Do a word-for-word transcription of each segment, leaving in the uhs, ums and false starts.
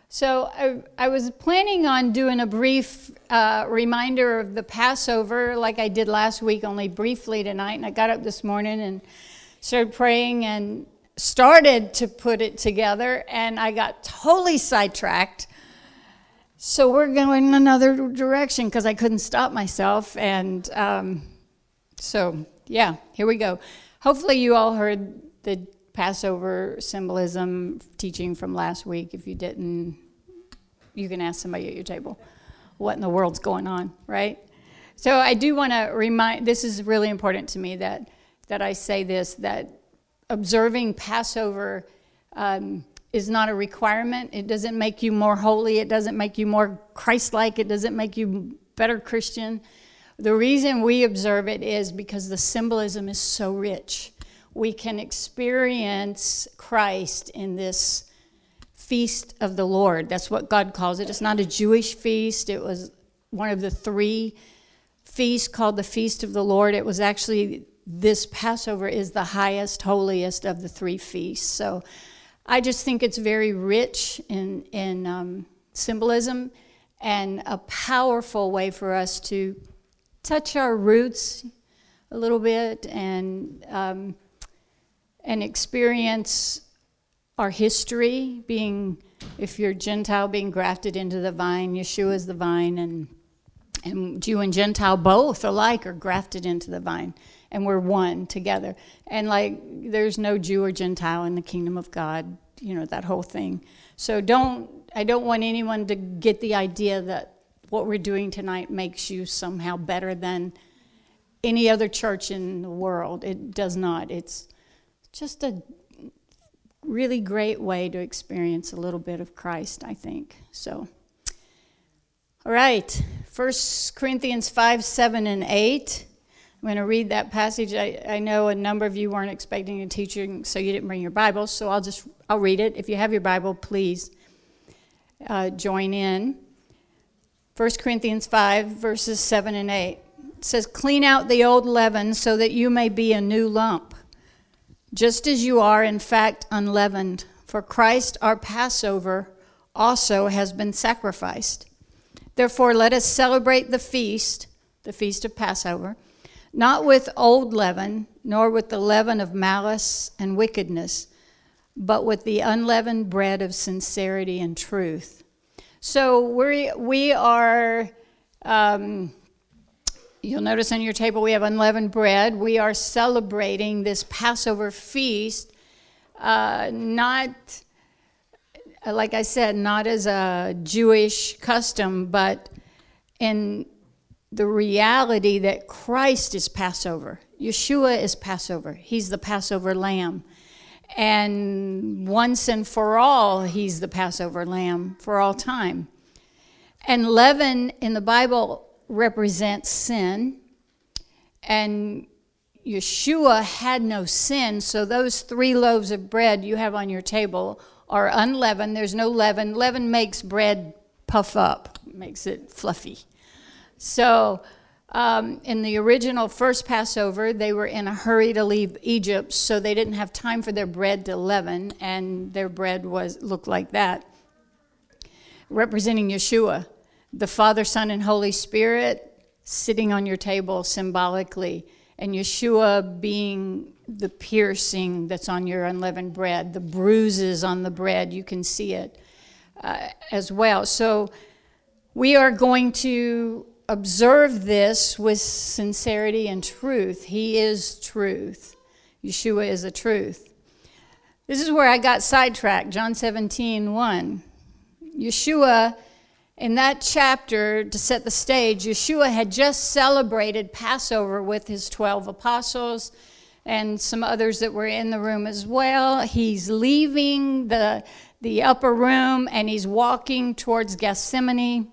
So I, I was planning on doing a brief uh, reminder of the Passover like I did last week, only briefly tonight. And I got up this morning and started praying and started to put it together, and I got totally sidetracked. So we're going another direction because I couldn't stop myself. And um, so, yeah, here we go. Hopefully you all heard the Passover symbolism teaching from last week. If you didn't, you can ask somebody at your table what in the world's going on, right? So I do want to remind, this is really important to me that that I say this, that observing Passover um, is not a requirement. It doesn't make you more holy. It doesn't make you more Christ-like. It doesn't make you better Christian. The reason we observe it is because the symbolism is so rich. We can experience Christ in this feast of the Lord. That's what God calls it. It's not a Jewish feast. It was one of the three feasts called the Feast of the Lord. It was actually, this Passover is the highest, holiest of the three feasts. So I just think it's very rich in, in um, symbolism and a powerful way for us to touch our roots a little bit and um, and experience our history, being, if you're Gentile, being grafted into the vine. Yeshua is the vine, and and Jew and Gentile both alike are grafted into the vine, and we're one together. And like, there's no Jew or Gentile in the kingdom of God, you know, that whole thing. So don't, I don't want anyone to get the idea that what we're doing tonight makes you somehow better than any other church in the world. It does not. It's just a really great way to experience a little bit of Christ, I think. So, all right, First Corinthians five, seven, and eight. I'm going to read that passage. I, I know a number of you weren't expecting a teaching, so you didn't bring your Bibles, so I'll just, I'll read it. If you have your Bible, please uh, join in. First Corinthians five, verses seven and eight. It says, "Clean out the old leaven so that you may be a new lump, just as you are, in fact, unleavened. For Christ, our Passover, also has been sacrificed. Therefore, let us celebrate the feast, the feast of Passover, not with old leaven, nor with the leaven of malice and wickedness, but with the unleavened bread of sincerity and truth." So we we are, um, you'll notice on your table we have unleavened bread. We are celebrating this Passover feast, uh, not, like I said, not as a Jewish custom, but in the reality that Christ is Passover. Yeshua is Passover. He's the Passover lamb. And once and for all, he's the Passover lamb for all time. And leaven in the Bible represents sin. And Yeshua had no sin, so those three loaves of bread you have on your table are unleavened. There's no leaven. Leaven makes bread puff up, makes it fluffy. So um, in the original first Passover, they were in a hurry to leave Egypt, so they didn't have time for their bread to leaven, and their bread was looked like that, representing Yeshua, the Father, Son, and Holy Spirit sitting on your table symbolically, and Yeshua being the piercing that's on your unleavened bread, the bruises on the bread, you can see it uh, as well. So we are going to observe this with sincerity and truth. He is truth. Yeshua is the truth. This is where I got sidetracked, John seventeen, one. Yeshua, in that chapter, to set the stage, Yeshua had just celebrated Passover with his twelve apostles and some others that were in the room as well. He's leaving the, the upper room and he's walking towards Gethsemane.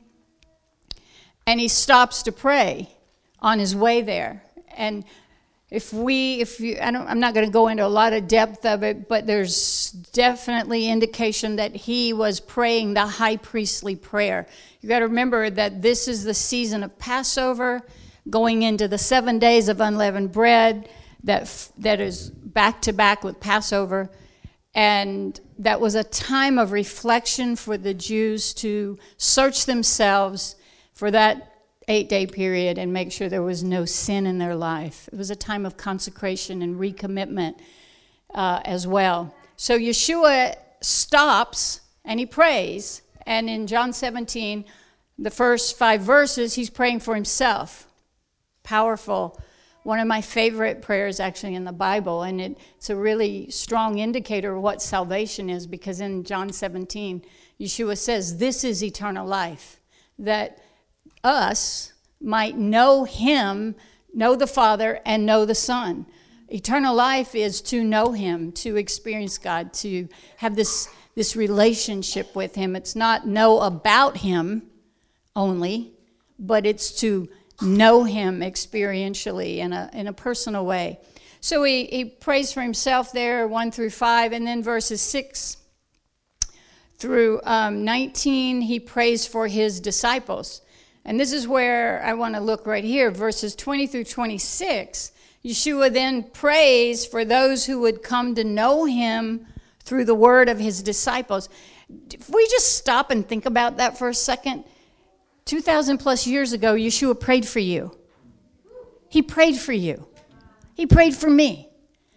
And he stops to pray on his way there. And if we, if you, I don't, I'm not going to go into a lot of depth of it, but there's definitely indication that he was praying the high priestly prayer. You got to remember that this is the season of Passover, going into the seven days of unleavened bread that that is back to back with Passover. And that was a time of reflection for the Jews to search themselves for that eight-day period and make sure there was no sin in their life. It was a time of consecration and recommitment uh, as well. So Yeshua stops and he prays. And in John seventeen, the first five verses, he's praying for himself. Powerful. One of my favorite prayers actually in the Bible, and it, it's a really strong indicator of what salvation is, because in John seventeen, Yeshua says, this is eternal life, that us might know him, know the Father, and know the Son. Eternal life is to know him, to experience God, to have this, this relationship with him. It's not know about him only, but it's to know him experientially in a in a personal way. So he, he prays for himself there, one through five, and then verses six through um, nineteen, he prays for his disciples. And this is where I want to look right here, verses twenty through twenty-six. Yeshua then prays for those who would come to know him through the word of his disciples. If we just stop and think about that for a second, two thousand plus years ago, Yeshua prayed for you. He prayed for you. He prayed for me.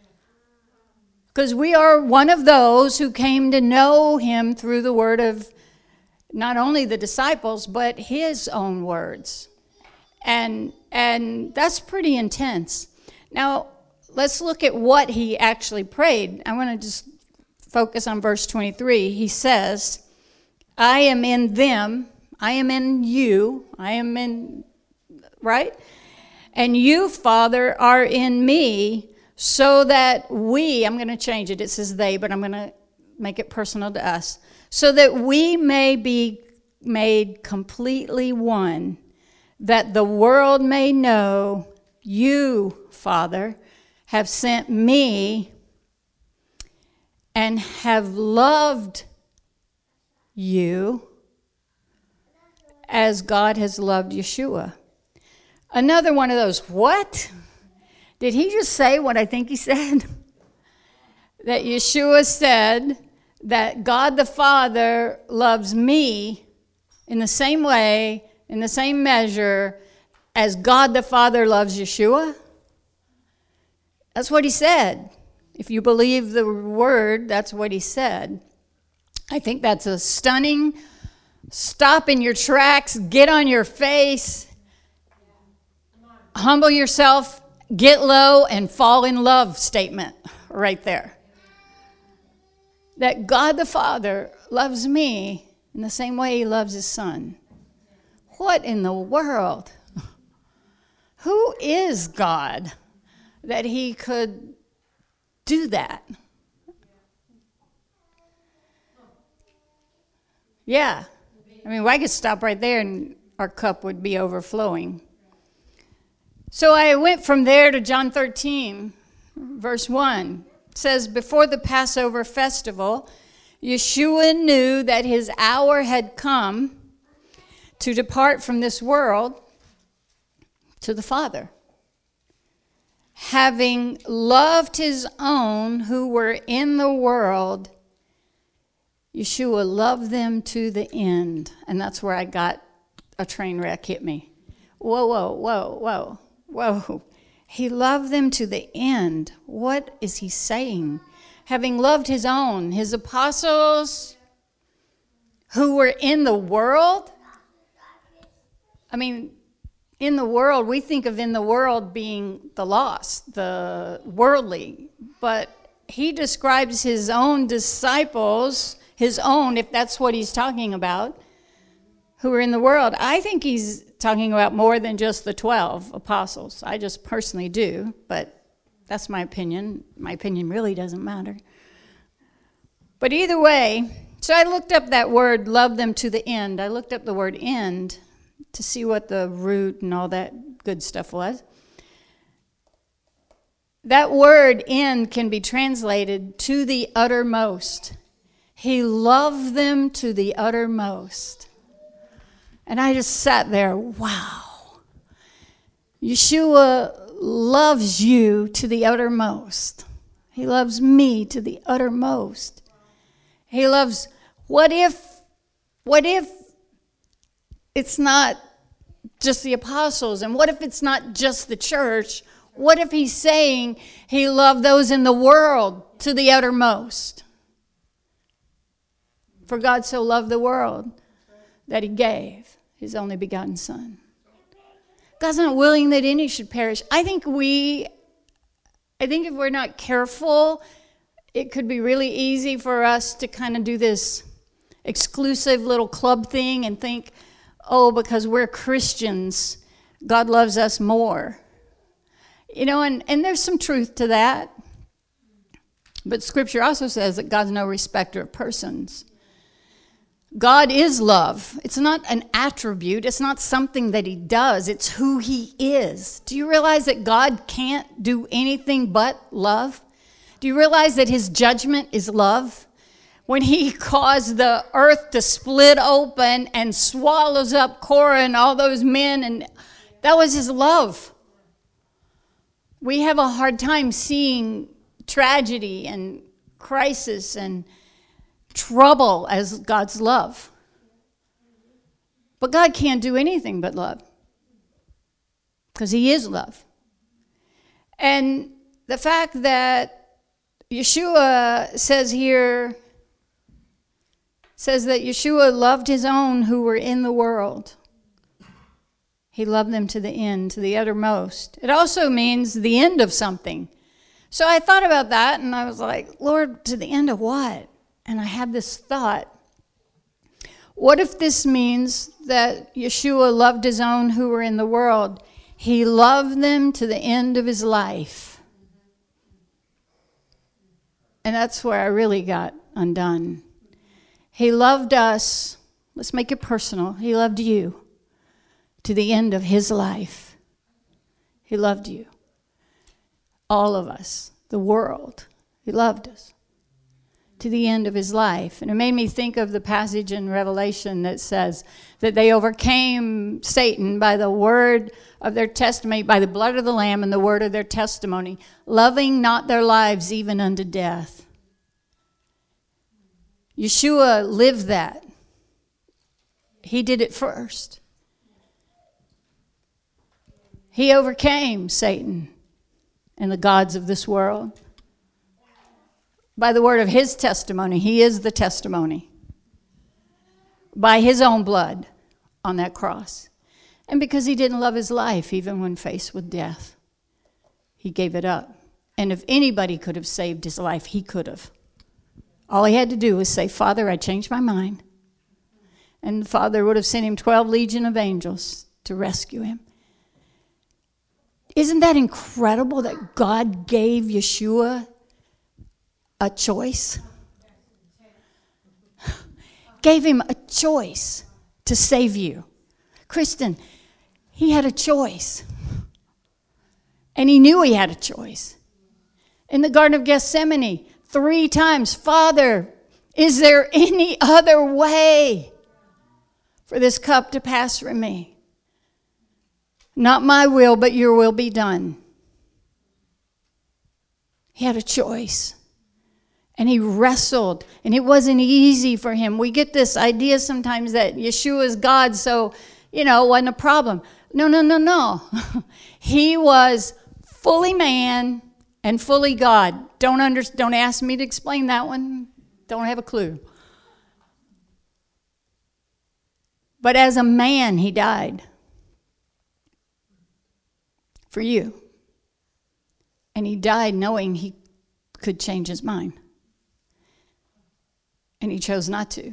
Because we are one of those who came to know him through the word of not only the disciples, but his own words. And, and that's pretty intense. Now, let's look at what he actually prayed. I want to just focus on verse twenty-three. He says, I am in them, I am in you, I am in, right? And you, Father, are in me, so that we, I'm going to change it, it says they, but I'm going to make it personal to us, so that we may be made completely one, that the world may know you, Father, have sent me and have loved you as God has loved Yeshua. Another one of those, what? Did he just say what I think he said? That Yeshua said that God the Father loves me in the same way, in the same measure, as God the Father loves Yeshua? That's what he said. If you believe the word, that's what he said. I think that's a stunning, stop in your tracks, get on your face, humble yourself, get low, and fall in love statement right there. That God the Father loves me in the same way he loves his Son. What in the world? Who is God that he could do that? Yeah. I mean, I could stop right there and our cup would be overflowing. So I went from there to John thirteen, verse one. It says, before the Passover festival, Yeshua knew that his hour had come to depart from this world to the Father. Having loved his own who were in the world, Yeshua loved them to the end. And that's where I got a train wreck hit me. Whoa, whoa, whoa, whoa, whoa. He loved them to the end. What is he saying? Having loved his own, his apostles who were in the world. I mean, in the world, we think of in the world being the lost, the worldly. But he describes his own disciples, his own, if that's what he's talking about, who are in the world. I think he's talking about more than just the twelve apostles. I just personally do, but that's my opinion. My opinion really doesn't matter. But either way, so I looked up that word, love them to the end. I looked up the word end to see what the root and all that good stuff was. That word end can be translated to the uttermost. He loved them to the uttermost. And I just sat there, wow. Yeshua loves you to the uttermost. He loves me to the uttermost. He loves, what if, what if it's not just the apostles? And what if it's not just the church? What if he's saying he loved those in the world to the uttermost? For God so loved the world that he gave his only begotten Son. God's not willing that any should perish. I think we, I think if we're not careful, it could be really easy for us to kind of do this exclusive little club thing and think, oh, because we're Christians, God loves us more. You know, and, and there's some truth to that. But Scripture also says that God's no respecter of persons. God is love. It's not an attribute. It's not something that he does. It's who he is. Do you realize that God can't do anything but love? Do you realize that his judgment is love? When he caused the earth to split open and swallows up Korah and all those men, and that was his love. We have a hard time seeing tragedy and crisis and trouble as God's love. But God can't do anything but love, because he is love. And the fact that Yeshua says here, says that Yeshua loved his own who were in the world. He loved them to the end, to the uttermost. It also means the end of something. So I thought about that, and I was like, Lord, to the end of what? And I had this thought. What if this means that Yeshua loved his own who were in the world? He loved them to the end of his life. And that's where I really got undone. He loved us, let's make it personal, he loved you to the end of his life. He loved you. All of us, the world, he loved us to the end of his life. And it made me think of the passage in Revelation that says that they overcame Satan by the word of their testimony, by the blood of the Lamb and the word of their testimony, loving not their lives even unto death. Yeshua lived that. He did it first. He overcame Satan and the gods of this world by the word of his testimony. He is the testimony. By his own blood on that cross. And because he didn't love his life, even when faced with death, he gave it up. And if anybody could have saved his life, he could have. All he had to do was say, Father, I changed my mind. And the Father would have sent him twelve legion of angels to rescue him. Isn't that incredible that God gave Yeshua a choice? Gave him a choice to save you. Kristen, he had a choice. And he knew he had a choice. In the Garden of Gethsemane, three times, Father, is there any other way for this cup to pass from me? Not my will, but your will be done. He had a choice. And he wrestled. And it wasn't easy for him. We get this idea sometimes that Yeshua is God, so, you know, it wasn't a problem. No, no, no, no. He was fully man and fully God. Don't under, don't ask me to explain that one. Don't have a clue. But as a man, he died. For you. And he died knowing he could change his mind. And he chose not to.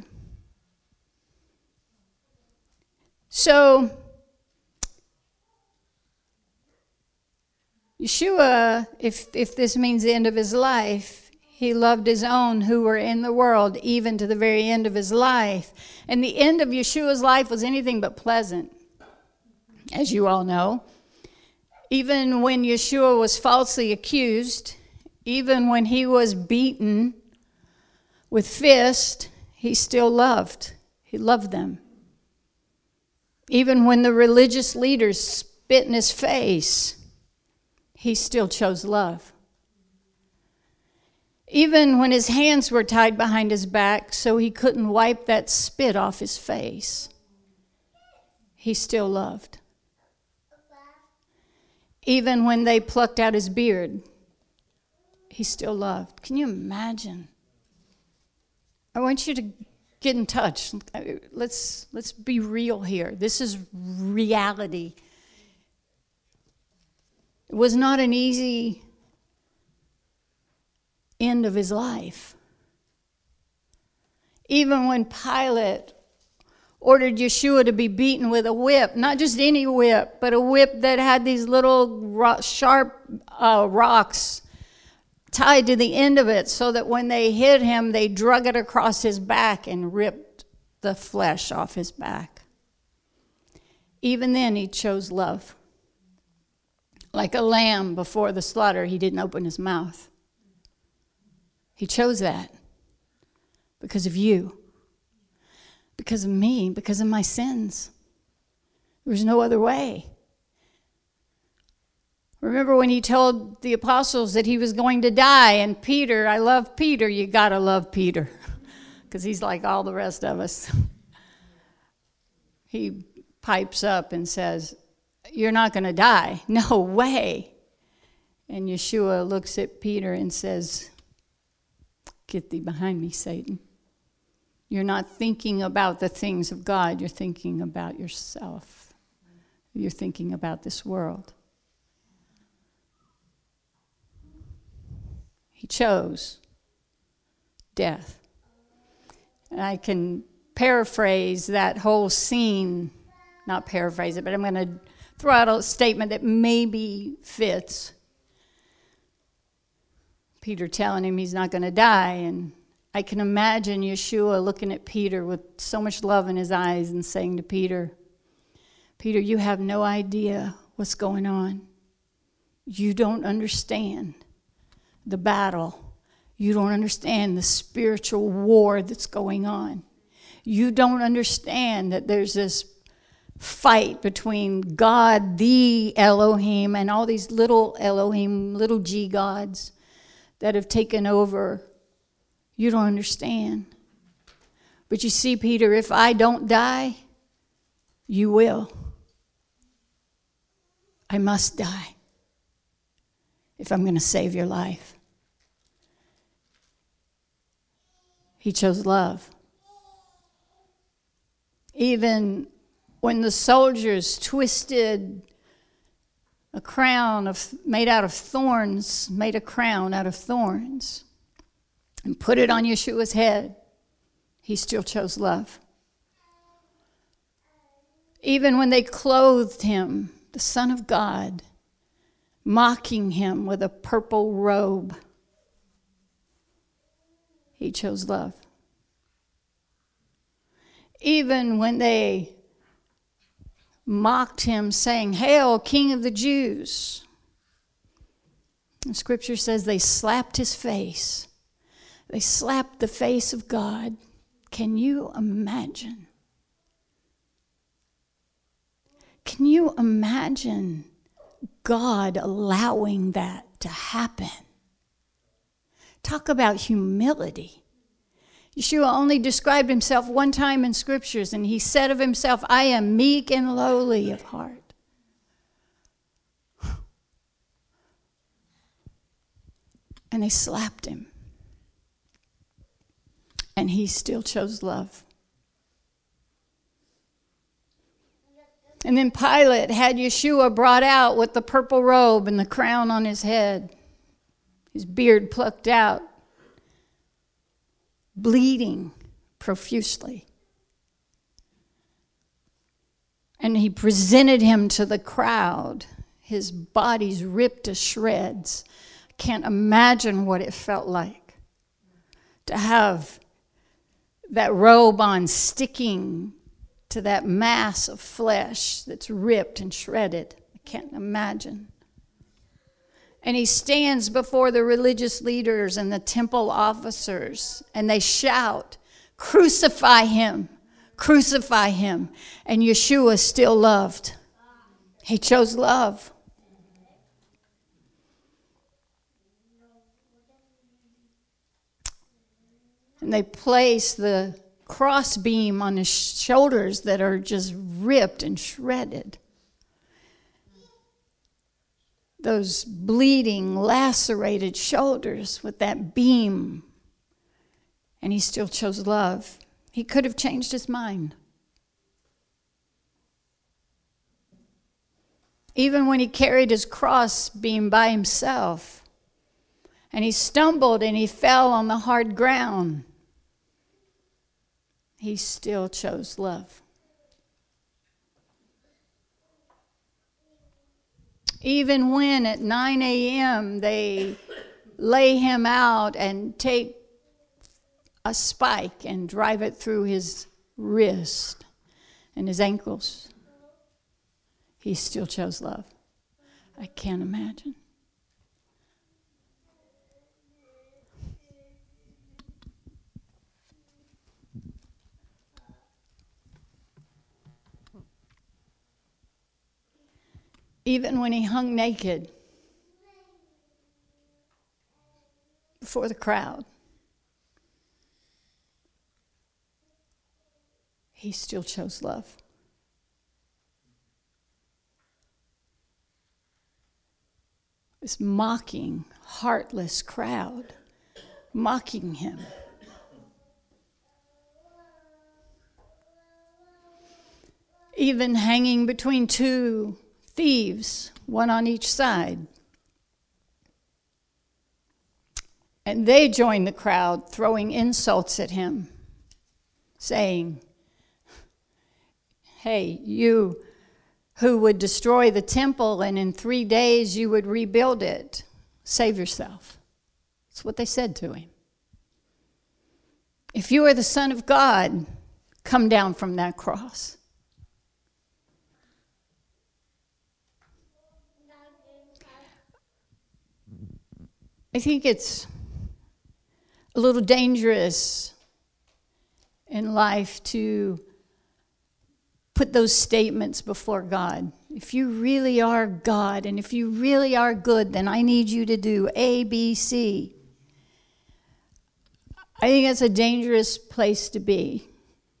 So, Yeshua, if, if this means the end of his life, he loved his own who were in the world, even to the very end of his life. And the end of Yeshua's life was anything but pleasant, as you all know. Even when Yeshua was falsely accused, even when he was beaten with fists, he still loved. He loved them. Even when the religious leaders spit in his face, he still chose love. Even when his hands were tied behind his back so he couldn't wipe that spit off his face, he still loved. Even when they plucked out his beard, he still loved. Can you imagine? I want you to get in touch. Let's, let's be real here. This is reality. It was not an easy end of his life. Even when Pilate ordered Yeshua to be beaten with a whip, not just any whip, but a whip that had these little ro- sharp uh, rocks tied to the end of it, so that when they hit him, they drug it across his back and ripped the flesh off his back. Even then, he chose love. Like a lamb before the slaughter, he didn't open his mouth. He chose that because of you, because of me, because of my sins. There was no other way. Remember when he told the apostles that he was going to die, and Peter, I love Peter, you gotta love Peter, because he's like all the rest of us. He pipes up and says, "You're not gonna die, no way." And Yeshua looks at Peter and says, "Get thee behind me, Satan. You're not thinking about the things of God, you're thinking about yourself. You're thinking about this world." He chose death. And I can paraphrase that whole scene, not paraphrase it, but I'm going to throw out a statement that maybe fits. Peter telling him he's not going to die, and I can imagine Yeshua looking at Peter with so much love in his eyes and saying to Peter, "Peter, you have no idea what's going on. You don't understand the battle. You don't understand the spiritual war that's going on. You don't understand that there's this fight between God, the Elohim, and all these little Elohim, little G gods that have taken over. You don't understand. But you see, Peter, if I don't die, you will. I must die if I'm going to save your life." He chose love. Even when the soldiers twisted a crown of, made out of thorns, made a crown out of thorns, and put it on Yeshua's head, he still chose love. Even when they clothed him, the Son of God, mocking him with a purple robe, he chose love. Even when they mocked him, saying, "Hail, King of the Jews," the scripture says they slapped his face. They slapped the face of God. Can you imagine? Can you imagine God allowing that to happen? Talk about humility. Yeshua only described himself one time in scriptures, and he said of himself, "I am meek and lowly of heart." And they slapped him. And he still chose love. And then Pilate had Yeshua brought out with the purple robe and the crown on his head, his beard plucked out, bleeding profusely. And he presented him to the crowd, his body's ripped to shreds. I can't imagine what it felt like to have that robe on sticking to that mass of flesh that's ripped and shredded. I can't imagine. And he stands before the religious leaders and the temple officers, and they shout, "Crucify him, crucify him." And Yeshua still loved. He chose love. And they place the crossbeam on his shoulders that are just ripped and shredded. Those bleeding, lacerated shoulders with that beam. And he still chose love. He could have changed his mind. Even when he carried his crossbeam by himself, and he stumbled and he fell on the hard ground, he still chose love. Even when at nine a.m. they lay him out and take a spike and drive it through his wrist and his ankles, he still chose love. I can't imagine. Even when he hung naked before the crowd, he still chose love. This mocking, heartless crowd, mocking him. Even hanging between two thieves, one on each side. And they joined the crowd, throwing insults at him, saying, "Hey, you who would destroy the temple and in three days you would rebuild it, save yourself." That's what they said to him. If you are the Son of God, come down from that cross. I think it's a little dangerous in life to put those statements before God. If you really are God and if you really are good, then I need you to do A, B, C. I think that's a dangerous place to be.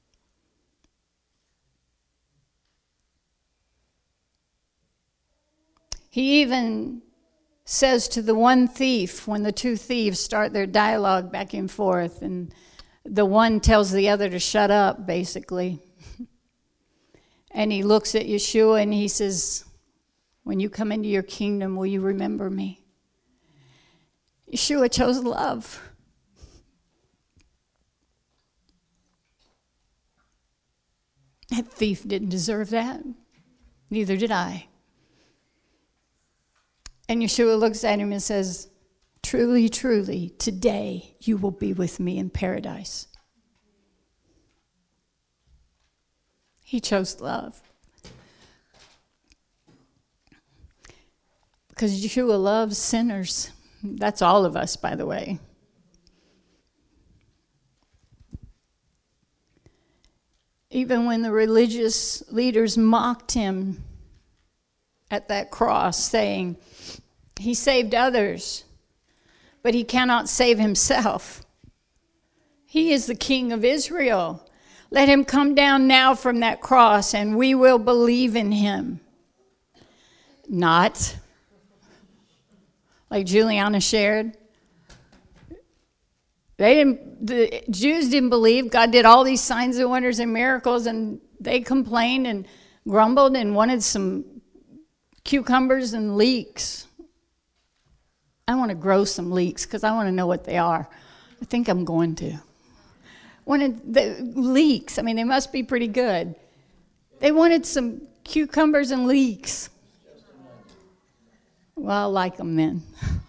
He even says to the one thief, when the two thieves start their dialogue back and forth, and the one tells the other to shut up, basically. And he looks at Yeshua and he says, "When you come into your kingdom, will you remember me?" Yeshua chose love. That thief didn't deserve that. Neither did I. And Yeshua looks at him and says, "Truly, truly, today you will be with me in paradise." He chose love. Because Yeshua loves sinners. That's all of us, by the way. Even when the religious leaders mocked him at that cross, saying, "He saved others, but he cannot save himself. He is the King of Israel. Let him come down now from that cross and we will believe in him." Not. Like Juliana shared. They didn't, the Jews didn't believe. God did all these signs and wonders and miracles, and they complained and grumbled and wanted some cucumbers and leeks. I want to grow some leeks because I want to know what they are. I think I'm going to. Wanted the leeks. I mean, they must be pretty good. They wanted some cucumbers and leeks. Well, I like them then.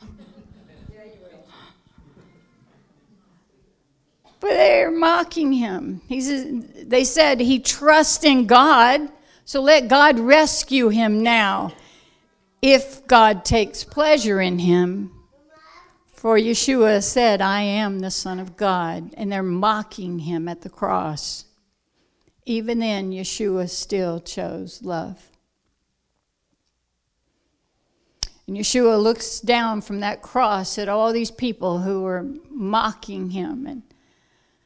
But they're mocking him. He says, they said he trusts in God, so let God rescue him now, if God takes pleasure in him. For Yeshua said, "I am the Son of God." And they're mocking him at the cross. Even then, Yeshua still chose love. And Yeshua looks down from that cross at all these people who were mocking him and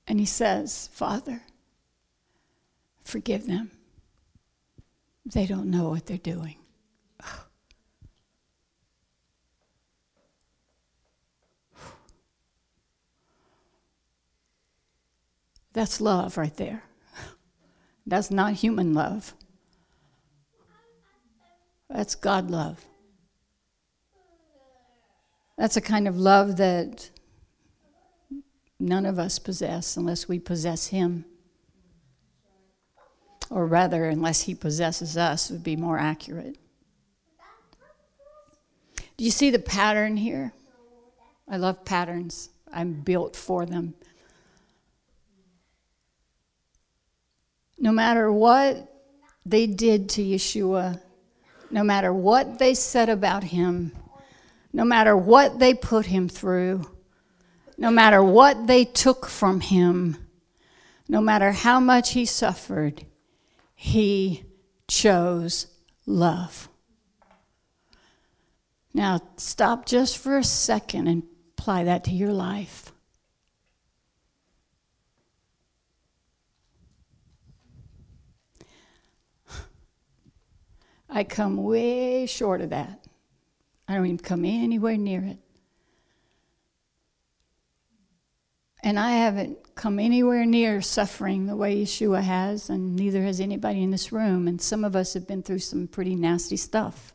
And he says, Father, forgive them. They don't know what they're doing. That's love right there. That's not human love. That's God love. That's a kind of love that none of us possess unless we possess him. Or rather, unless he possesses us, would be more accurate. Do you see the pattern here? I love patterns. I'm built for them. No matter what they did to Yeshua, no matter what they said about him, no matter what they put him through, no matter what they took from him, no matter how much he suffered, he chose love. Now, stop just for a second and apply that to your life. I come way short of that. I don't even come anywhere near it. And I haven't come anywhere near suffering the way Yeshua has, and neither has anybody in this room. And some of us have been through some pretty nasty stuff.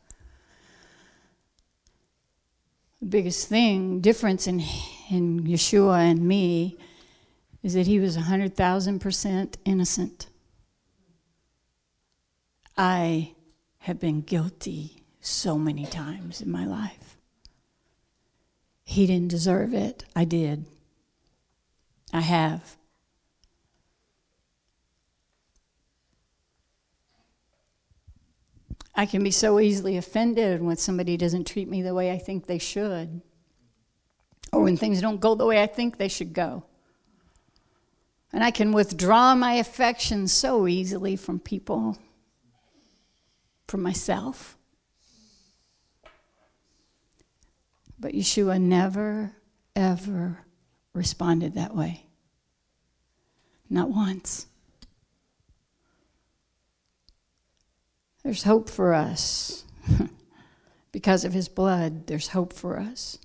The biggest thing, difference in, in Yeshua and me, is that he was one hundred thousand percent innocent. I have been guilty so many times in my life. He didn't deserve it. I did. I have. I can be so easily offended when somebody doesn't treat me the way I think they should, or when things don't go the way I think they should go. And I can withdraw my affection so easily from people, from myself. But Yeshua never, ever responded that way. Not once. There's hope for us. Because of his blood, there's hope for us.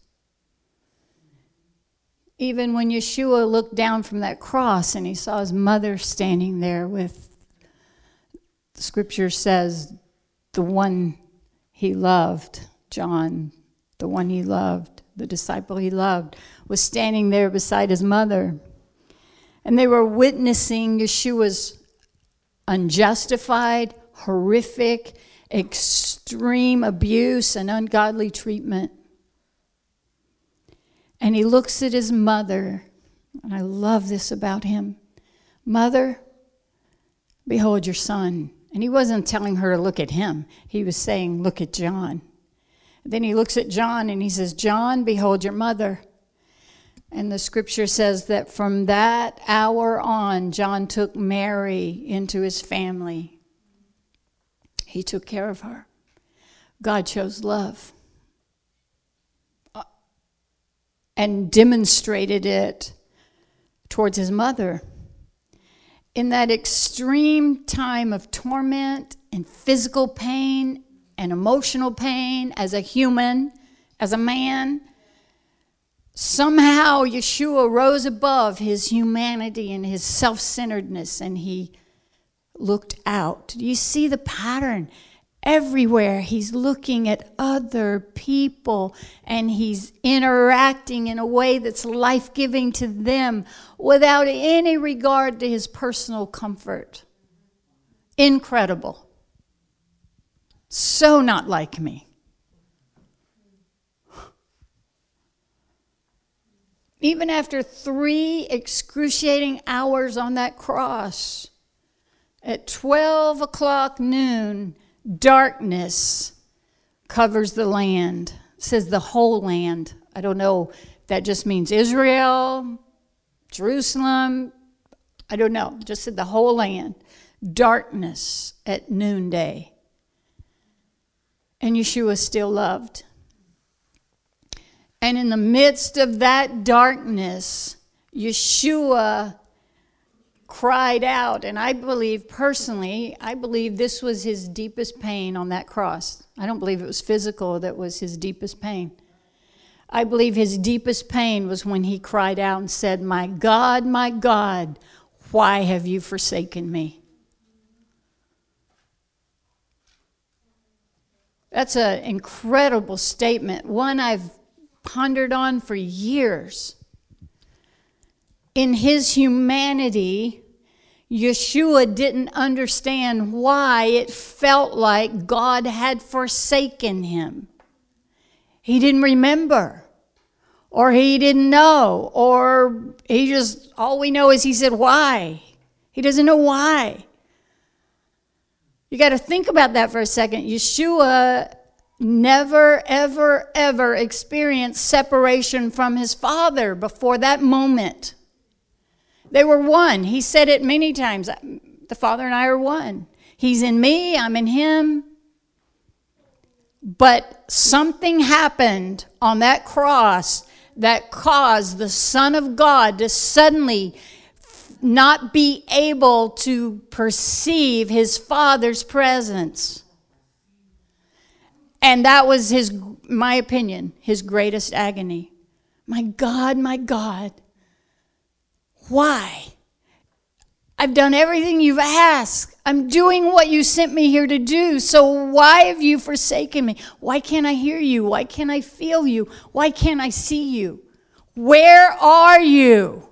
Even when Yeshua looked down from that cross and he saw his mother standing there with, the scripture says, the one he loved, John, the one he loved, the disciple he loved, was standing there beside his mother. And they were witnessing Yeshua's unjustified, horrific, extreme abuse and ungodly treatment. And he looks at his mother, and I love this about him. Mother, behold your son. And he wasn't telling her to look at him. He was saying, look at John. Then he looks at John and he says, John, behold your mother. And the scripture says that from that hour on, John took Mary into his family. He took care of her. God chose love and demonstrated it towards his mother. In that extreme time of torment and physical pain and emotional pain as a human, as a man, somehow Yeshua rose above his humanity and his self-centeredness, and he looked out. Do you see the pattern? Everywhere he's looking at other people and he's interacting in a way that's life-giving to them without any regard to his personal comfort. Incredible. So not like me. Even after three excruciating hours on that cross, at twelve o'clock noon, darkness covers the land. It says the whole land. I don't know if that just means Israel, Jerusalem. I don't know. Just said the whole land. Darkness at noonday. And Yeshua still loved. And in the midst of that darkness, Yeshua cried out, and I believe personally, I believe this was his deepest pain on that cross. I don't believe it was physical that was his deepest pain. I believe his deepest pain was when he cried out and said, "My God, my God, why have you forsaken me?" That's an incredible statement, one I've pondered on for years. In his humanity, Yeshua didn't understand why it felt like God had forsaken him. He didn't remember, or he didn't know, or he just, all we know is he said, why? He doesn't know why. You got to think about that for a second. Yeshua never, ever, ever experienced separation from his Father before that moment. They were one. He said it many times. The Father and I are one. He's in me, I'm in him. But something happened on that cross that caused the Son of God to suddenly not be able to perceive his Father's presence. And that was his, my opinion, his greatest agony. My God, my God, why? I've done everything you've asked. I'm doing what you sent me here to do. So why have you forsaken me? Why can't I hear you? Why can't I feel you? Why can't I see you? Where are you?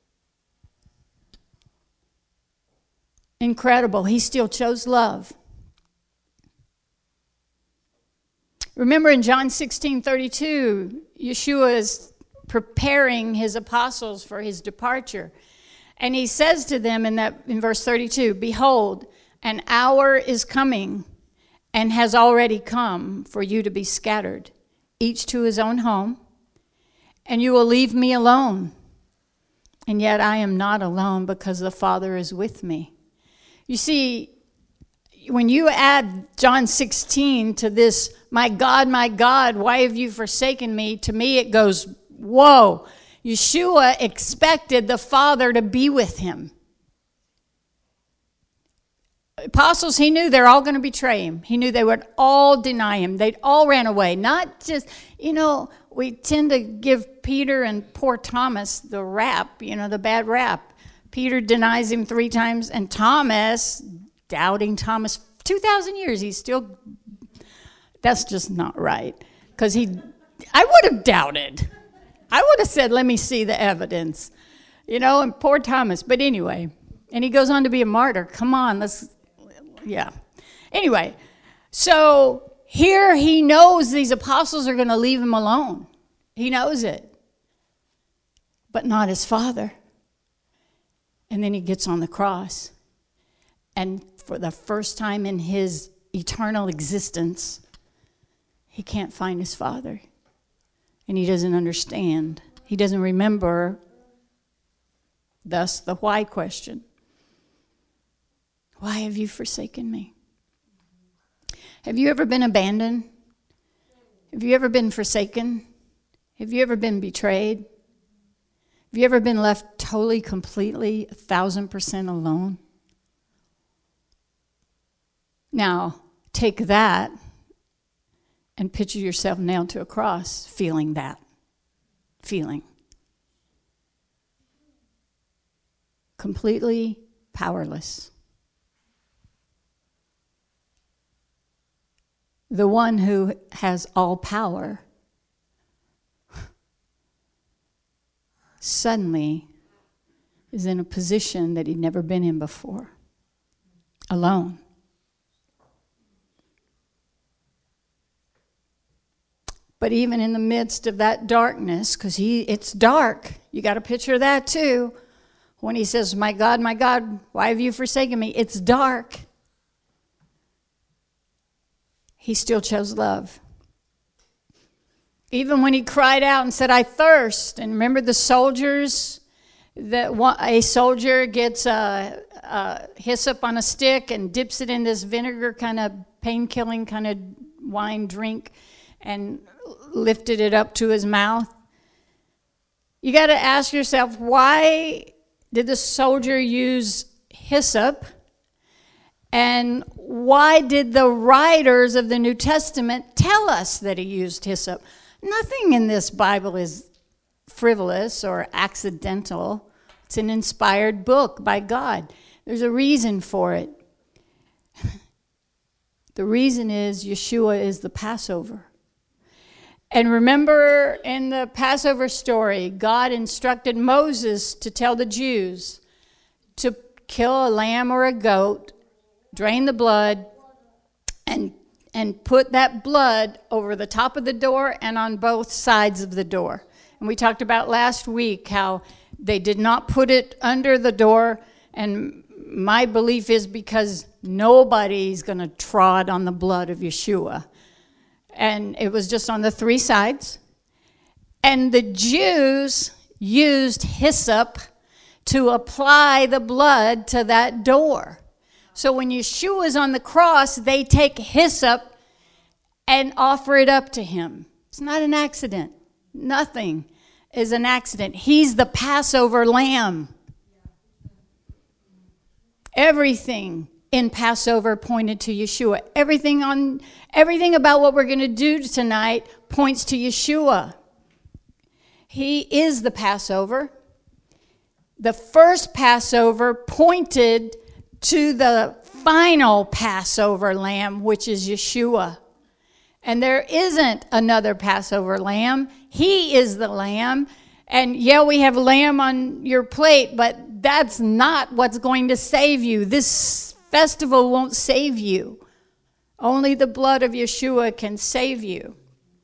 Incredible. He still chose love. Remember in John sixteen thirty-two, Yeshua is preparing his apostles for his departure. And he says to them in that in verse thirty-two, "Behold, an hour is coming and has already come for you to be scattered, each to his own home, and you will leave me alone. And yet I am not alone, because the Father is with me." You see, when you add John sixteen to this, "My God, my God, why have you forsaken me?" to me it goes, whoa. Yeshua expected the Father to be with him. Apostles, he knew they're all going to betray him. He knew they would all deny him. They'd all ran away. Not just, you know, we tend to give Peter and poor Thomas the rap, you know, the bad rap. Peter denies him three times, and Thomas, doubting Thomas, two thousand years, he's still, that's just not right. Because he, I would have doubted. I would have said, let me see the evidence. You know, and poor Thomas. But anyway, and he goes on to be a martyr. Come on, let's, yeah. Anyway, so here he knows these apostles are going to leave him alone. He knows it. But not his Father. And then he gets on the cross. And for the first time in his eternal existence, he can't find his Father. And he doesn't understand. He doesn't remember, thus the why question. Why have you forsaken me? Have you ever been abandoned? Have you ever been forsaken? Have you ever been betrayed? Have you ever been left totally, completely, a thousand percent alone? Now, take that and picture yourself nailed to a cross, feeling that. Feeling. Completely powerless. The one who has all power suddenly is in a position that he'd never been in before. Alone. But even in the midst of that darkness, because he it's dark, you got to picture that too. When he says, "My God, my God, why have you forsaken me?" It's dark. He still chose love. Even when he cried out and said, "I thirst." And remember the soldiers, that one, a soldier gets a, a hyssop on a stick and dips it in this vinegar kind of pain-killing kind of wine drink and lifted it up to his mouth. You got to ask yourself, why did the soldier use hyssop? And why did the writers of the New Testament tell us that he used hyssop? Nothing in this Bible is frivolous or accidental. It's an inspired book by God. There's a reason for it. The reason is Yeshua is the Passover. And remember in the Passover story, God instructed Moses to tell the Jews to kill a lamb or a goat, drain the blood, and and put that blood over the top of the door and on both sides of the door. And we talked about last week how they did not put it under the door, and my belief is because nobody's going to trod on the blood of Yeshua. And it was just on the three sides. And the Jews used hyssop to apply the blood to that door. So when Yeshua is on the cross, they take hyssop and offer it up to him. It's not an accident. Nothing is an accident. He's the Passover lamb. Everything in Passover pointed to Yeshua. Everything on everything about what we're going to do tonight points to Yeshua. He is the Passover. The first Passover pointed to the final Passover lamb, which is Yeshua. And there isn't another Passover lamb. He is the lamb. And yeah, we have lamb on your plate, but that's not what's going to save you. This festival won't save you. Only the blood of Yeshua can save you.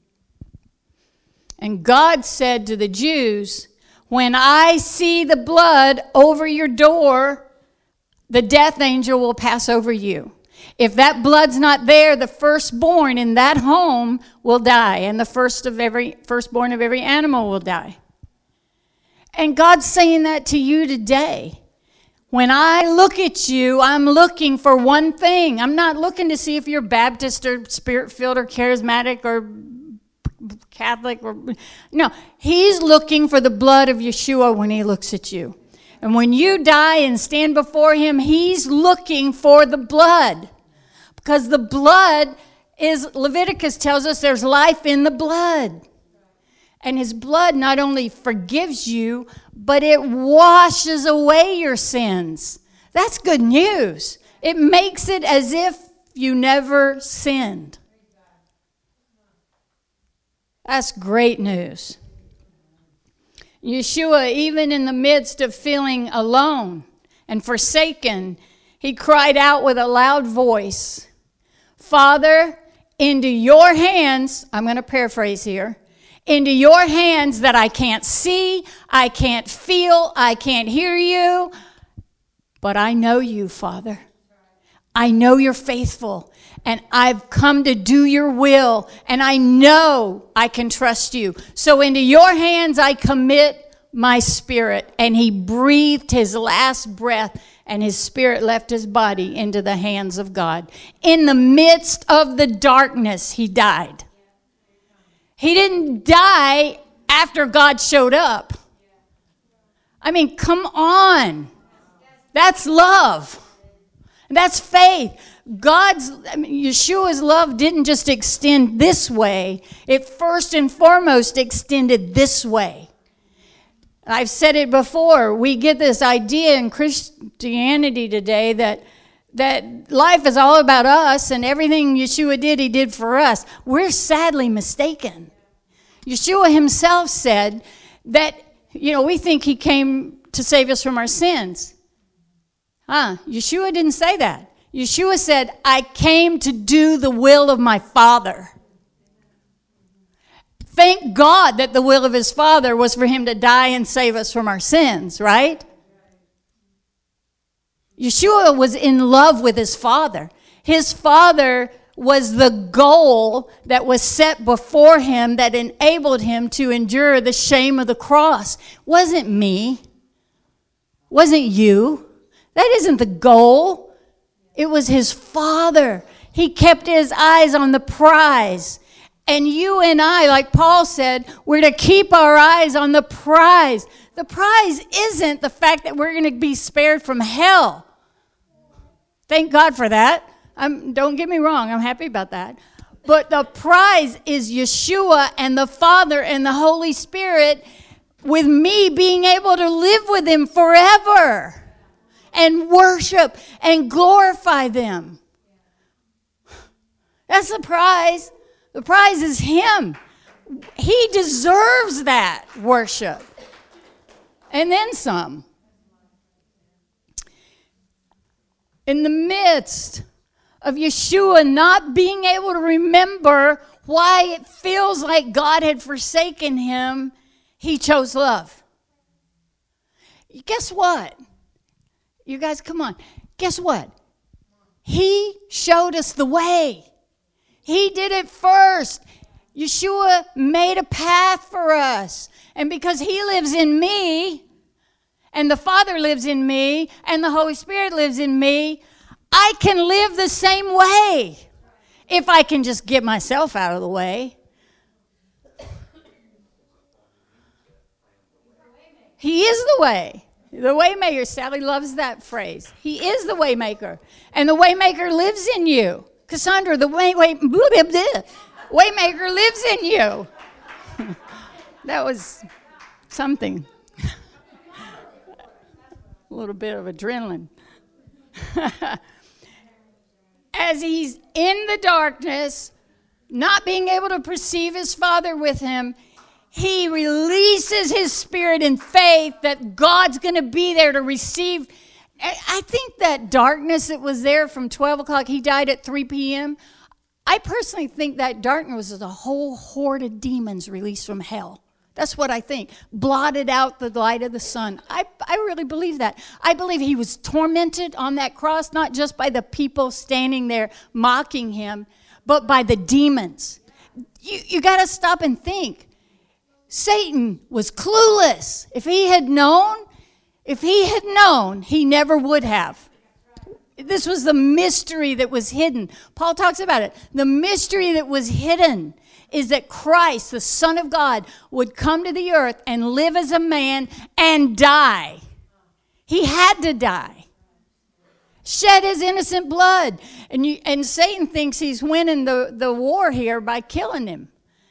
And God said to the Jews, when I see the blood over your door, the death angel will pass over you. If that blood's not there, the firstborn in that home will die, and the first of every firstborn of every animal will die. And God's saying that to you today. When I look at you, I'm looking for one thing. I'm not looking to see if you're Baptist or Spirit-filled or charismatic or Catholic. Or no, he's looking for the blood of Yeshua when he looks at you. And when you die and stand before him, he's looking for the blood. Because the blood is, Leviticus tells us there's life in the blood. And his blood not only forgives you, but it washes away your sins. That's good news. It makes it as if you never sinned. That's great news. Yeshua, even in the midst of feeling alone and forsaken, he cried out with a loud voice, Father, into your hands, I'm going to paraphrase here, into your hands that I can't see, I can't feel, I can't hear you, but I know you, Father. I know you're faithful, and I've come to do your will, and I know I can trust you. So into your hands I commit my spirit. And he breathed his last breath, and his spirit left his body into the hands of God. In the midst of the darkness, he died. He didn't die after God showed up. I mean, come on. That's love. That's faith. God's, I mean, Yeshua's love didn't just extend this way. It first and foremost extended this way. I've said it before. We get this idea in Christianity today that that life is all about us, and everything Yeshua did, he did for us. We're sadly mistaken. Yeshua himself said that, you know, we think he came to save us from our sins. Huh? Yeshua didn't say that. Yeshua said, I came to do the will of my Father. Thank God that the will of his Father was for him to die and save us from our sins, right? Yeshua was in love with his Father. His Father was the goal that was set before him that enabled him to endure the shame of the cross. Wasn't me. Wasn't you. That isn't the goal. It was his Father. He kept his eyes on the prize. And you and I, like Paul said, we're to keep our eyes on the prize. The prize isn't the fact that we're going to be spared from hell. Thank God for that. I'm, don't get me wrong, I'm happy about that. But the prize is Yeshua and the Father and the Holy Spirit, with me being able to live with him forever and worship and glorify them. That's the prize. The prize is him. He deserves that worship. And then some. In the midst of Yeshua not being able to remember why it feels like God had forsaken him, he chose love. Guess what? You guys, come on. Guess what? He showed us the way. He did it first. Yeshua made a path for us. And because he lives in me, and the Father lives in me, and the Holy Spirit lives in me, I can live the same way if I can just get myself out of the way. He is the way. The waymaker. Sally loves that phrase. He is the waymaker. And the waymaker lives in you. Cassandra, the way, way, blah, blah, blah. Waymaker lives in you. That was something. A little bit of adrenaline. As he's in the darkness, not being able to perceive his Father with him, he releases his spirit in faith that God's going to be there to receive. I think that darkness that was there from twelve o'clock, he died at three p.m. I personally think that darkness was a whole horde of demons released from hell. That's what I think. Blotted out the light of the sun. I, I really believe that. I believe he was tormented on that cross, not just by the people standing there mocking him, but by the demons. You, you got to stop and think. Satan was clueless. If he had known, if he had known, he never would have. This was the mystery that was hidden. Paul talks about it. The mystery that was hidden is that Christ, the Son of God, would come to the earth and live as a man and die. He had to die. Shed his innocent blood. And, you, and Satan thinks he's winning the, the war here by killing him.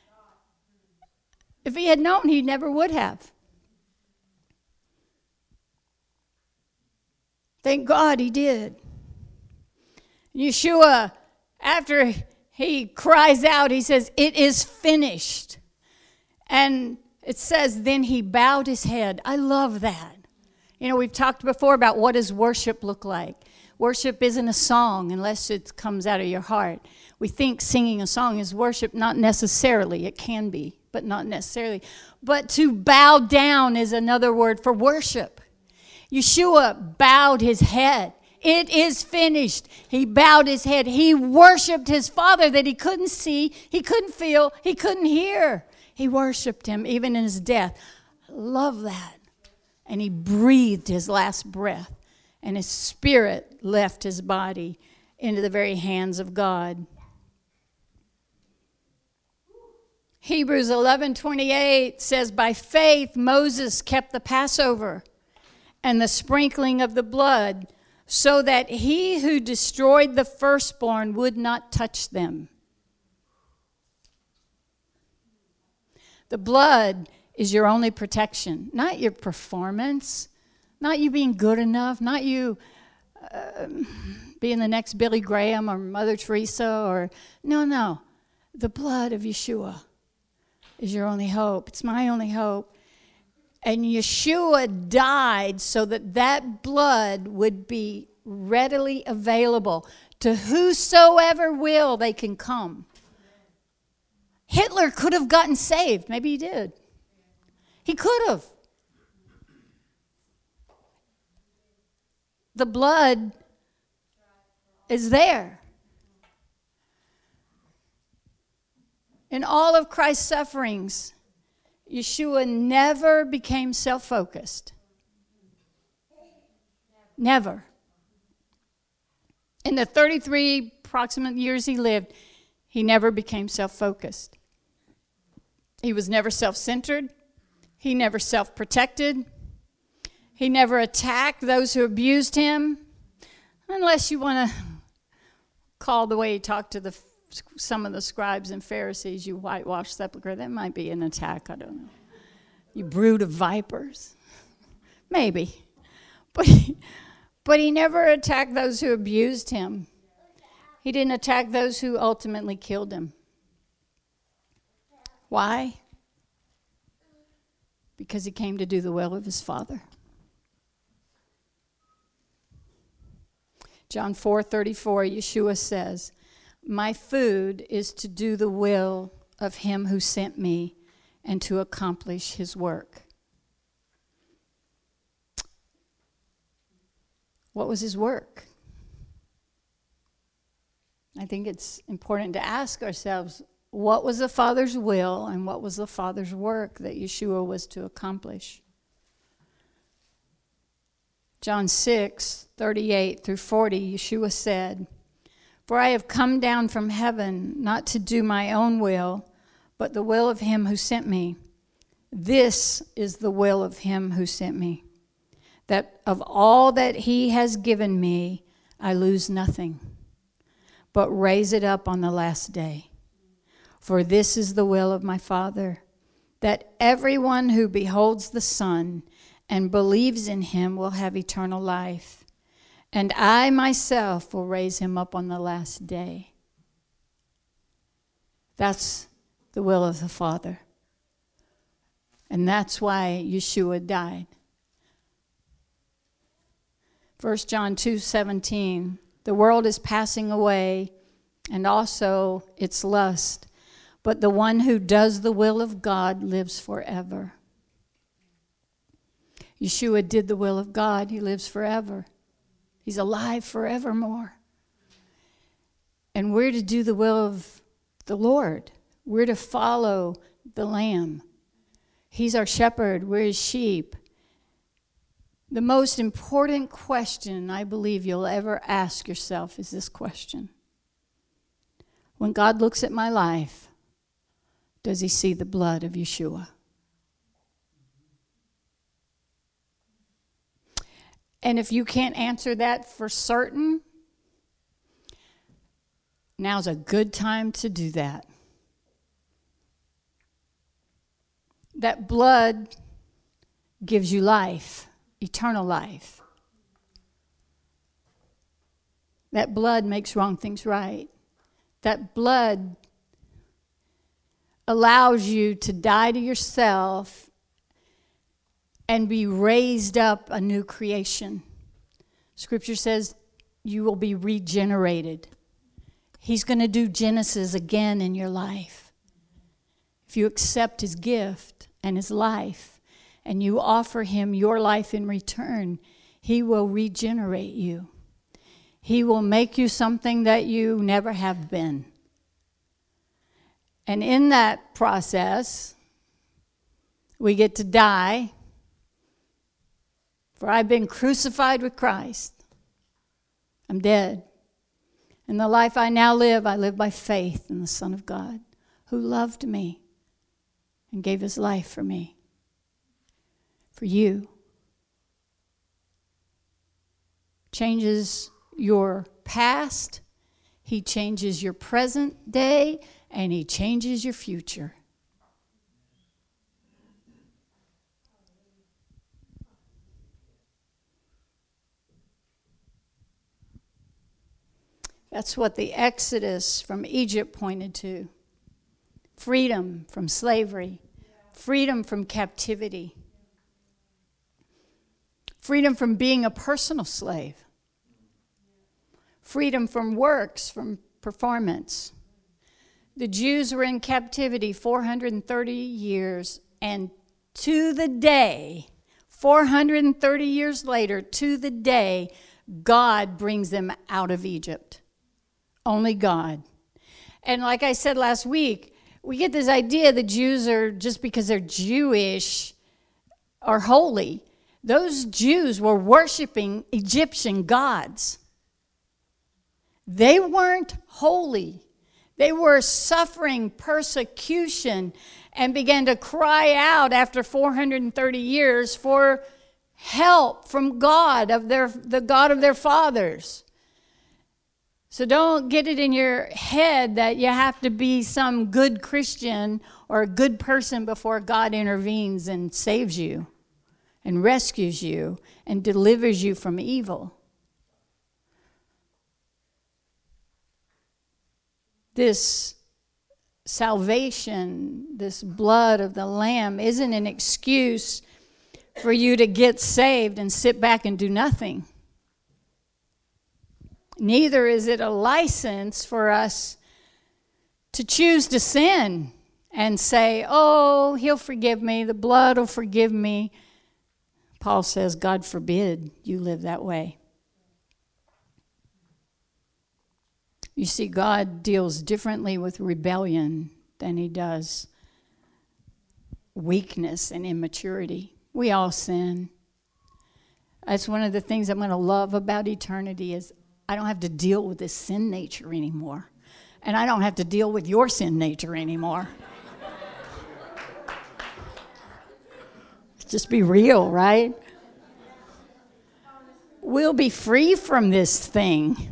If he had known, he never would have. Thank God he did. Yeshua, after he cries out, he says, "It is finished." And it says, then he bowed his head. I love that. You know, we've talked before about what does worship look like. Worship isn't a song unless it comes out of your heart. We think singing a song is worship. Not necessarily. It can be, but not necessarily. But to bow down is another word for worship. Yeshua bowed his head. It is finished. He bowed his head. He worshiped his Father that he couldn't see, he couldn't feel, he couldn't hear. He worshiped him even in his death. I love that. And he breathed his last breath, and his spirit left his body into the very hands of God. Hebrews eleven twenty-eight says, by faith Moses kept the Passover and the sprinkling of the blood, so that he who destroyed the firstborn would not touch them. The blood is your only protection, not your performance, not you being good enough, not you uh, being the next Billy Graham or Mother Teresa, or no, no. The blood of Yeshua is your only hope. It's my only hope. And Yeshua died so that that blood would be readily available to whosoever will, they can come. Hitler could have gotten saved. Maybe he did. He could have. The blood is there. In all of Christ's sufferings, Yeshua never became self-focused. Never. In the thirty-three approximate years he lived, he never became self-focused. He was never self-centered. He never self-protected. He never attacked those who abused him. Unless you want to call the way he talked to the some of the scribes and Pharisees, you whitewashed sepulchre. That might be an attack, I don't know. You brood of vipers. Maybe. But he, but he never attacked those who abused him. He didn't attack those who ultimately killed him. Why? Because he came to do the will of his Father. John four thirty-four, Yeshua says, "My food is to do the will of him who sent me and to accomplish his work." What was his work? I think it's important to ask ourselves, what was the Father's will and what was the Father's work that Yeshua was to accomplish? John six thirty-eight through forty, Yeshua said, "For I have come down from heaven not to do my own will, but the will of him who sent me. This is the will of him who sent me, that of all that he has given me, I lose nothing, but raise it up on the last day. For this is the will of my Father, that everyone who beholds the Son and believes in him will have eternal life, and I myself will raise him up on the last day." That's the will of the Father. And that's why Yeshua died. First John two seventeen, "The world is passing away, and also its lust, but the one who does the will of God lives forever." Yeshua did the will of God. He lives forever. He's alive forevermore. And we're to do the will of the Lord. We're to follow the Lamb. He's our shepherd. We're his sheep. The most important question I believe you'll ever ask yourself is this question. When God looks at my life, does he see the blood of Yeshua? And if you can't answer that for certain, now's a good time to do that. That blood gives you life, eternal life. That blood makes wrong things right. That blood allows you to die to yourself and be raised up a new creation. Scripture says you will be regenerated. He's going to do Genesis again in your life. If you accept his gift and his life, and you offer him your life in return, he will regenerate you. He will make you something that you never have been. And in that process, we get to die. For I've been crucified with Christ. I'm dead. And the life I now live, I live by faith in the Son of God, who loved me and gave his life for me, for you. Changes your past, he changes your present day, and he changes your future. That's what the Exodus from Egypt pointed to. Freedom from slavery. Freedom from captivity. Freedom from being a personal slave. Freedom from works, from performance. The Jews were in captivity four hundred thirty years, and to the day, four hundred thirty years later, to the day, God brings them out of Egypt. Only God. And like I said last week, we get this idea the Jews are, just because they're Jewish, are holy. Those Jews were worshiping Egyptian gods. They weren't holy. They were suffering persecution and began to cry out after four hundred thirty years for help from God, of their the God of their fathers. So don't get it in your head that you have to be some good Christian or a good person before God intervenes and saves you and rescues you and delivers you from evil. This salvation, this blood of the Lamb, isn't an excuse for you to get saved and sit back and do nothing. Neither is it a license for us to choose to sin and say, oh, he'll forgive me, the blood will forgive me. Paul says, God forbid you live that way. You see, God deals differently with rebellion than he does weakness and immaturity. We all sin. That's one of the things I'm going to love about eternity is I don't have to deal with this sin nature anymore. And I don't have to deal with your sin nature anymore. Just be real, right? We'll be free from this thing.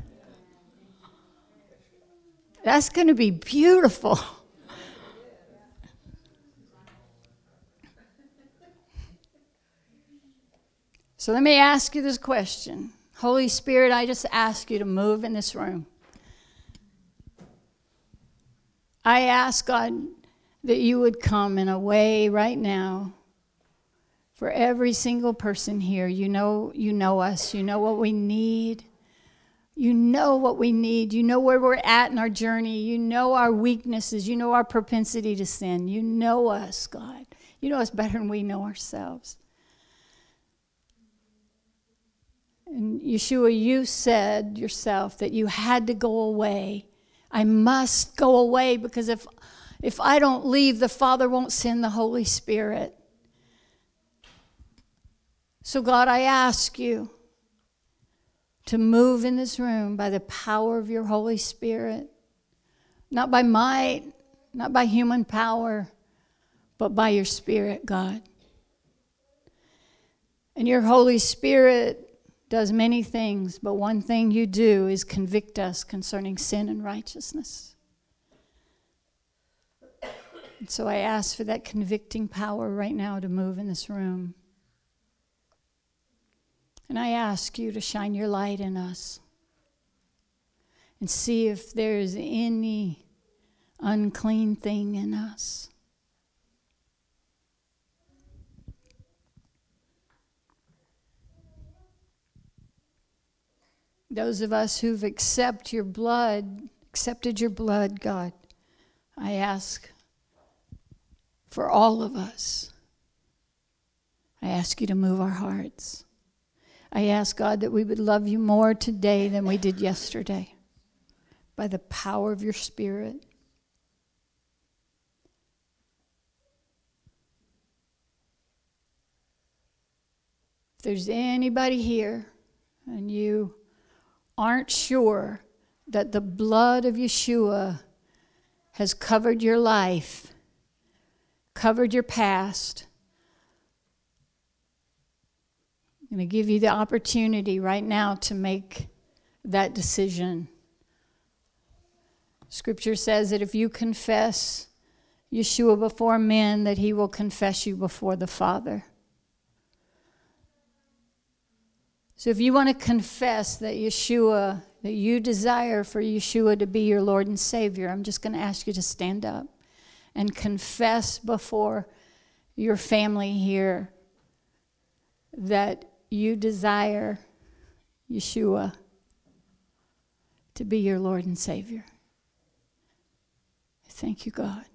That's going to be beautiful. So let me ask you this question. Holy Spirit, I just ask you to move in this room. I ask, God, that you would come in a way right now for every single person here. You know, you know us. You know what we need. You know what we need. You know where we're at in our journey. You know our weaknesses. You know our propensity to sin. You know us, God. You know us better than we know ourselves. And Yeshua, you said yourself that you had to go away. I must go away because if, if I don't leave, the Father won't send the Holy Spirit. So God, I ask you to move in this room by the power of your Holy Spirit. Not by might, not by human power, but by your Spirit, God. And your Holy Spirit does many things, but one thing you do is convict us concerning sin and righteousness. And so I ask for that convicting power right now to move in this room. And I ask you to shine your light in us and see if there's any unclean thing in us. Those of us who've accepted your blood, accepted your blood, God, I ask for all of us. I ask you to move our hearts. I ask, God, that we would love you more today than we did yesterday by the power of your Spirit. If there's anybody here and you aren't sure that the blood of Yeshua has covered your life, covered your past, I'm going to give you the opportunity right now to make that decision. Scripture says that if you confess Yeshua before men, that he will confess you before the Father. So if you want to confess that Yeshua, that you desire for Yeshua to be your Lord and Savior, I'm just going to ask you to stand up and confess before your family here that you desire Yeshua to be your Lord and Savior. Thank you, God.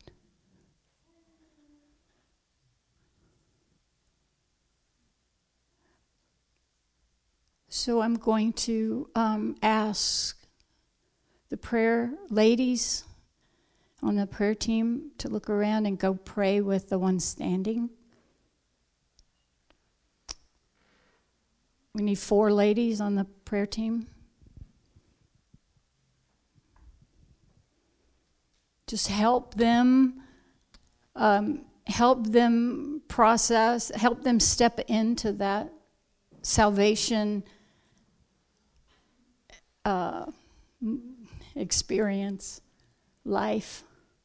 So I'm going to um, ask the prayer ladies on the prayer team to look around and go pray with the one standing. We need four ladies on the prayer team. Just help them, um, help them process, help them step into that salvation uh, experience life.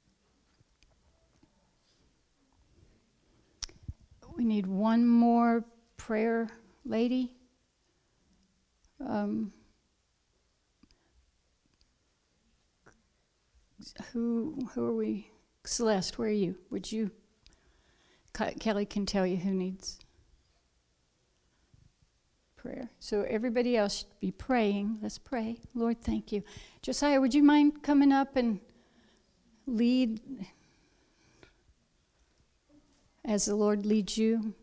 We need one more prayer, lady. Um, who who are we? Celeste, where are you? Would you? Kelly can tell you who needs prayer. So everybody else should be praying. Let's pray. Lord, thank you. Josiah, would you mind coming up and lead as the Lord leads you?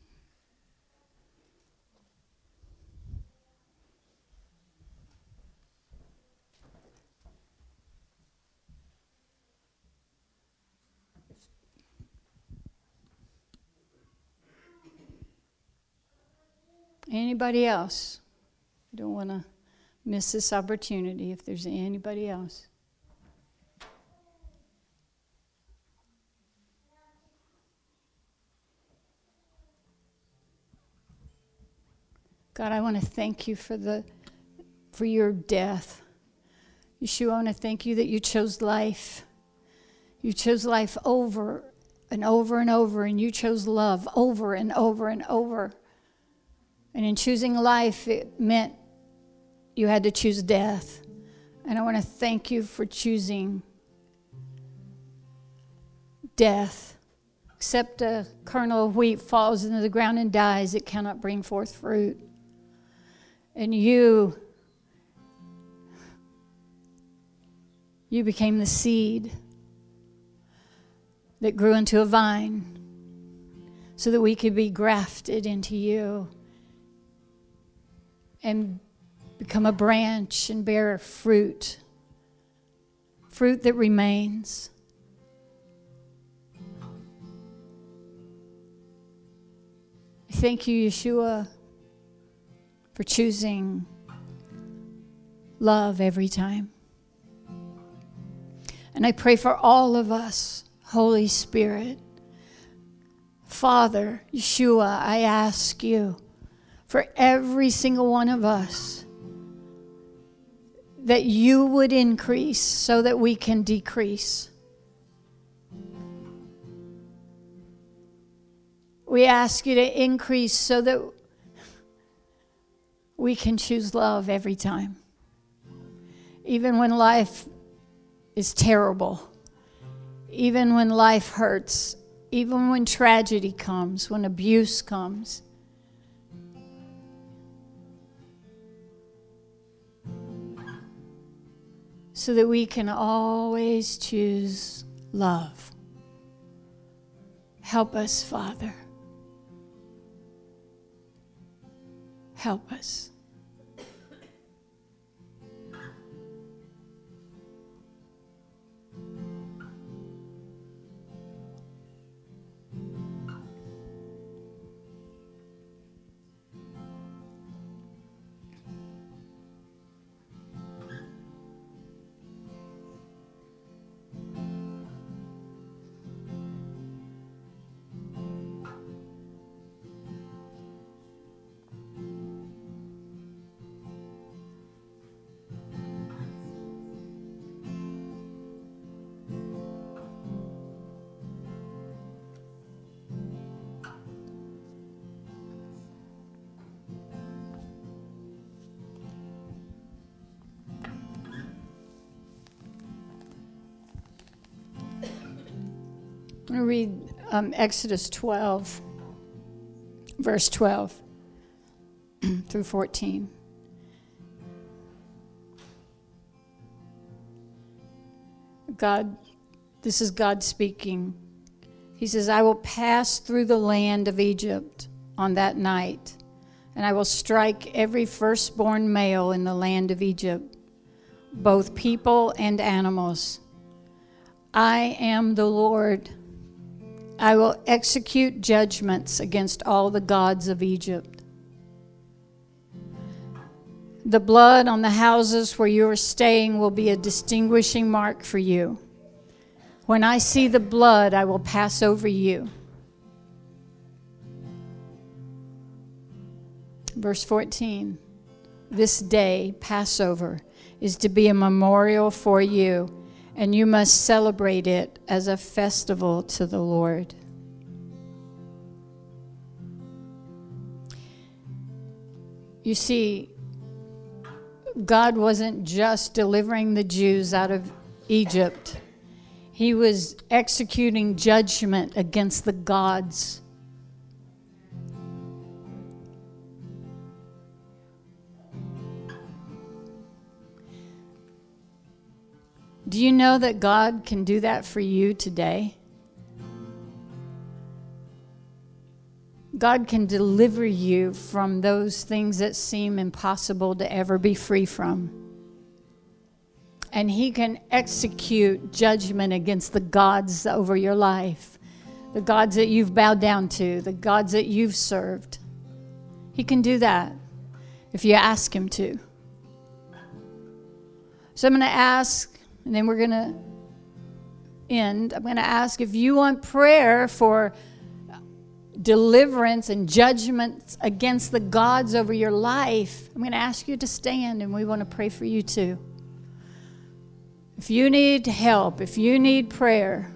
Anybody else? I don't want to miss this opportunity if there's anybody else. God, I want to thank you for the for your death. Yeshua, I want to thank you that you chose life. You chose life over and over and over, and you chose love over and over and over. And in choosing life, it meant you had to choose death. And I want to thank you for choosing death. Except a kernel of wheat falls into the ground and dies, it cannot bring forth fruit. And you, you became the seed that grew into a vine so that we could be grafted into you and become a branch and bear fruit, fruit that remains. Thank you, Yeshua, for choosing love every time. And I pray for all of us, Holy Spirit. Father, Yeshua, I ask you for every single one of us that you would increase so that we can decrease. We ask you to increase so that we can choose love every time. Even when life is terrible, even when life hurts, even when tragedy comes, when abuse comes. So that we can always choose love. Help us, Father. Help us. I'm going to read um, Exodus twelve, verse twelve through fourteen. God, this is God speaking. He says, I will pass through the land of Egypt on that night, and I will strike every firstborn male in the land of Egypt, both people and animals. I am the Lord. I will execute judgments against all the gods of Egypt. The blood on the houses where you are staying will be a distinguishing mark for you. When I see the blood, I will pass over you. Verse fourteen, this day, Passover, is to be a memorial for you, and you must celebrate it as a festival to the Lord. You see, God wasn't just delivering the Jews out of Egypt. He was executing judgment against the gods. Do you know that God can do that for you today? God can deliver you from those things that seem impossible to ever be free from. And He can execute judgment against the gods over your life, the gods that you've bowed down to, the gods that you've served. He can do that if you ask Him to. So I'm going to ask, and then we're going to end. I'm going to ask if you want prayer for deliverance and judgment against the gods over your life. I'm going to ask you to stand, and we want to pray for you too. If you need help, if you need prayer,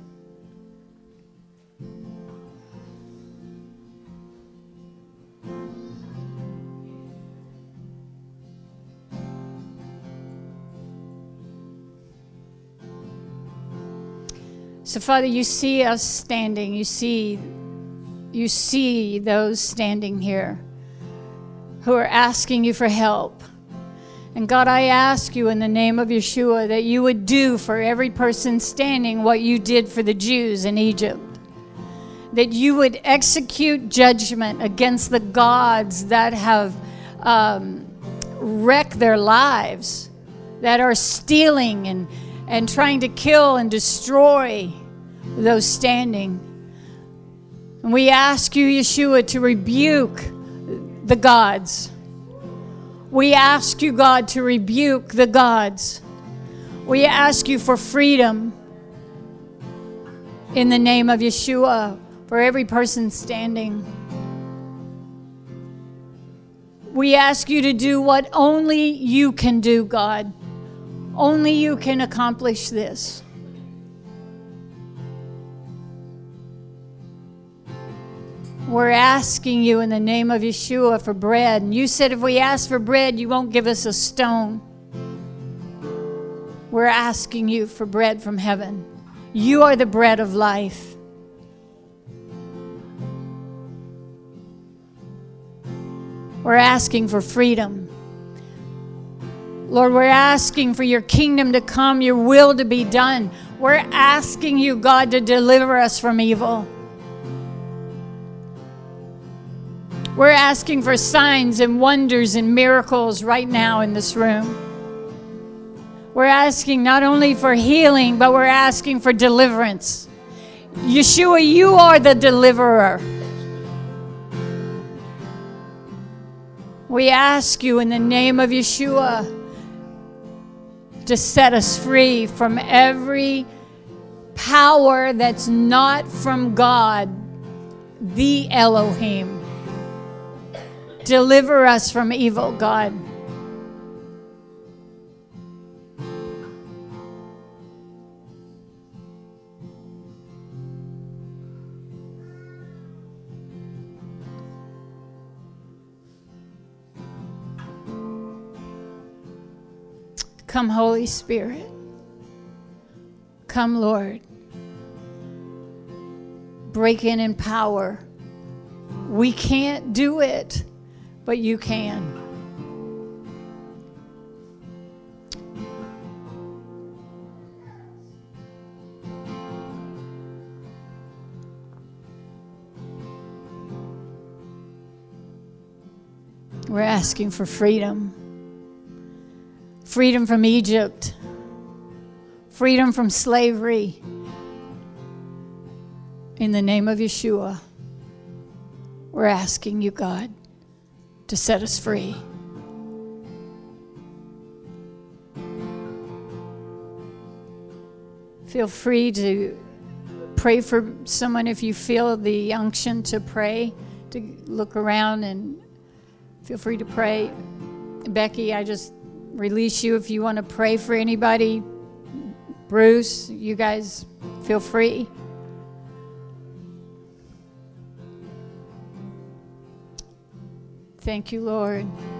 so Father, you see us standing. You see, you see those standing here who are asking you for help. And God, I ask you in the name of Yeshua that you would do for every person standing what you did for the Jews in Egypt. That you would execute judgment against the gods that have um, wrecked their lives, that are stealing and, and trying to kill and destroy those standing. And we ask you, Yeshua, to rebuke the gods. We ask you, God, to rebuke the gods. We ask you for freedom in the name of Yeshua for every person standing. We ask you to do what only you can do, God. Only you can accomplish this. We're asking you in the name of Yeshua for bread. And you said if we ask for bread, you won't give us a stone. We're asking you for bread from heaven. You are the bread of life. We're asking for freedom. Lord, we're asking for your kingdom to come, your will to be done. We're asking you, God, to deliver us from evil. We're asking for signs and wonders and miracles right now in this room. We're asking not only for healing, but we're asking for deliverance. Yeshua, you are the deliverer. We ask you in the name of Yeshua to set us free from every power that's not from God, the Elohim. Deliver us from evil, God. Come, Holy Spirit. Come, Lord. Break in in power. We can't do it, but you can. We're asking for freedom. Freedom from Egypt. Freedom from slavery. In the name of Yeshua, we're asking you, God, to set us free. Feel free to pray for someone if you feel the unction to pray, to look around and feel free to pray. Becky, I just release you if you want to pray for anybody. Bruce, you guys feel free. Thank you, Lord.